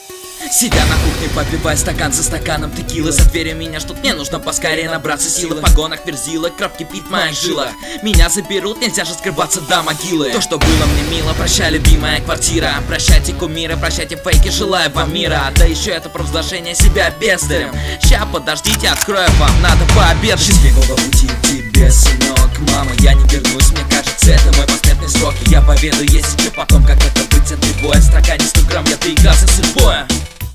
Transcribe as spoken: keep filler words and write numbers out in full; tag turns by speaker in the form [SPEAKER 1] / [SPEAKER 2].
[SPEAKER 1] Сидя на кухне, попивая стакан за стаканом текилы. За дверью меня ждут, мне нужно поскорее набраться силы. В погонах верзила, кровь кипит в моих жилах. Меня заберут, нельзя же скрываться до могилы. То, что было мне мило, прощай, любимая квартира. Прощайте, кумиры, прощайте, фейки, желаю вам мира. Да еще это провозглашение себя бездарем. Ща, подождите, открою вам, надо пообедать.
[SPEAKER 2] Счастливого пути тебе, сынок. Мама, я не вернусь, мне кажется, это мой посмертный срок. Я поведу, если что, потом как